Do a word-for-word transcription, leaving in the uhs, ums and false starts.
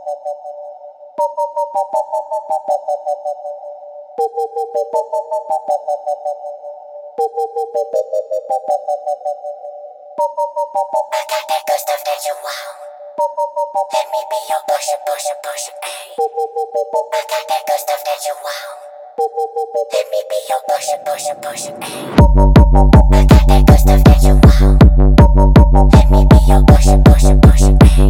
got that good stuff that you want. Let me be your pusher, pusher, pusher, ayy. I got that good stuff that you want. Let me be your pusher, pusher, pusher, ayy. I got that good stuff that you want. Let me be your pusher, pusher, pusher, ayy.